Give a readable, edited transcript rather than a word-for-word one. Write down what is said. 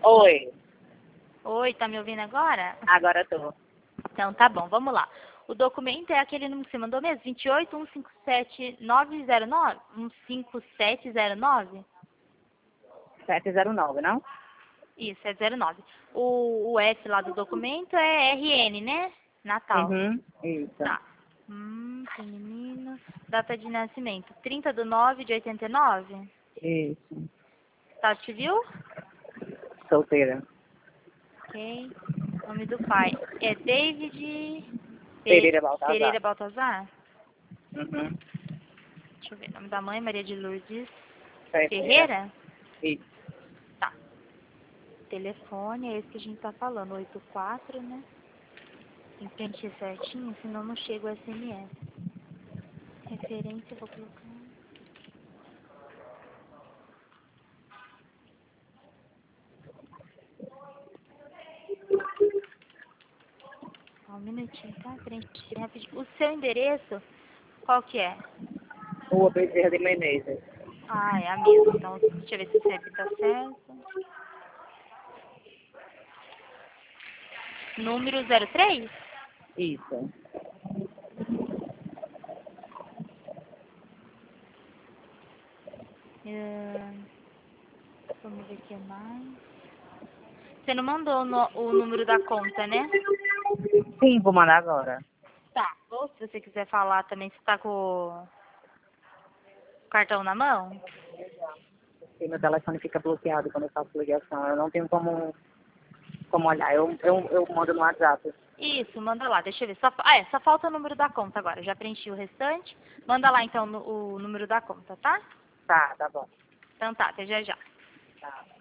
Oi, Oi, tá me ouvindo agora? agora tô. Então tá bom, vamos lá. O documento é aquele número que você mandou mesmo? 28157909? 15709? 709, não? Isso, é 09. O F lá do documento é RN, né? Natal. Uhum, isso. Tá. Menino. Data de nascimento. 30/9/89? Isso. Estado civil? Solteira. Ok. Nome do pai. É David Pereira Baltazar. Pereira Baltazar? Uhum. Deixa eu ver. Nome da mãe, Maria de Lourdes Ferreira. Ferreira? Isso. Tá. Telefone é esse que a gente tá falando. 84, né? Tem que preencher certinho, senão não chega o SMS. Referência, eu vou colocar. Só um minutinho, tá? Preencher rapidinho. O seu endereço, qual que é? Rua Bezerra de Menezes. Ah, é a mesma. Então, deixa eu ver se o CEP tá certo. Número 03? Isso. Vamos ver o que mais. Você não mandou o número da conta, né? Sim, vou mandar agora. Tá. Ou se você quiser falar também, você tá com o cartão na mão? Porque meu telefone fica bloqueado quando eu faço ligação. Eu não tenho como olhar. Eu mando no WhatsApp. Isso, manda lá, deixa eu ver. Só falta o número da conta agora. Já preenchi o restante. Manda lá então o número da conta, tá? Tá bom. Então tá, até já já. Tá.